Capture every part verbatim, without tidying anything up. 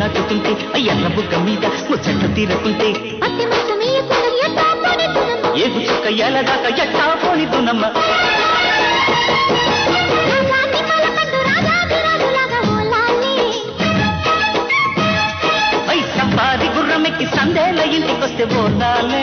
నాటుతుంటే ఎర్ర బుగ్గ మీద ముచ్చట తీరకుంటే ఏగు చుక్క ఎలదాక ఎట్టా పోనిద్దునమ్మ ఐ సంపాది గుర్రమెక్కి సందేల ఇంటికొస్తే పోతాలే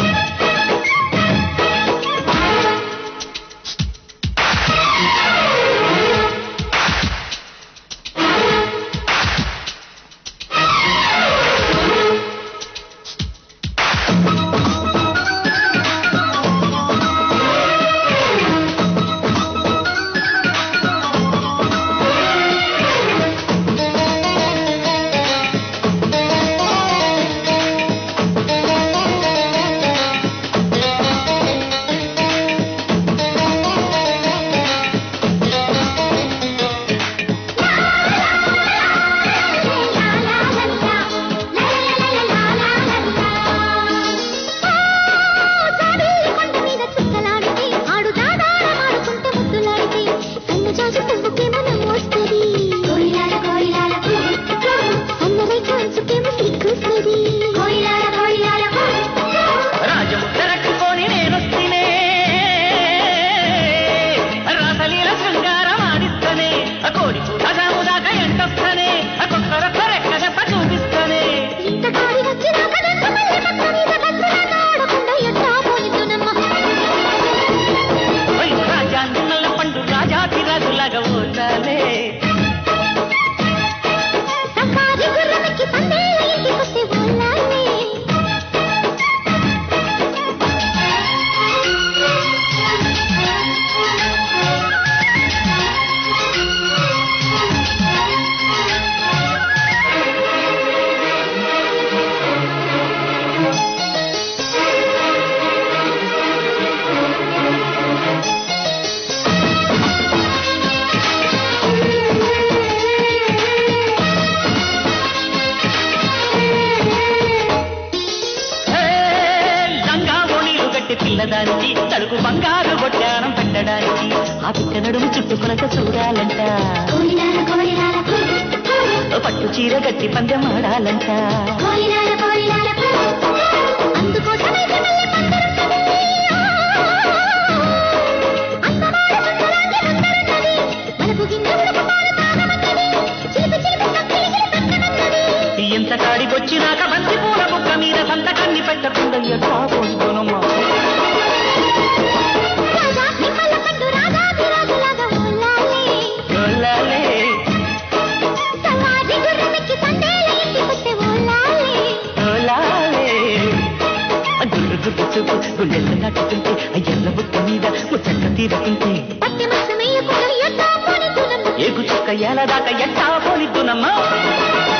పిల్లదానికి తడుగు బంగారు బొట్టానం పెట్టడానికి ఆ పిక్క నడుము చుట్టుకొనక చూడాలంట పట్టు చీర గట్టి పందెం ఆడాలంట ఎంత కాడికొచ్చినాక బంతి పూల బుక్క మీద సంతకాన్ని పెట్టకుండా ఎట్లా పోనుకోనమ్మా గుండెల్లో నాటుతుంటే ఎర్ర బుక్క మీద ముచ్చట తీరుతుంటే ఏగు చుక్క ఎలదాకా ఎట్టా పోనిద్దునమ్మా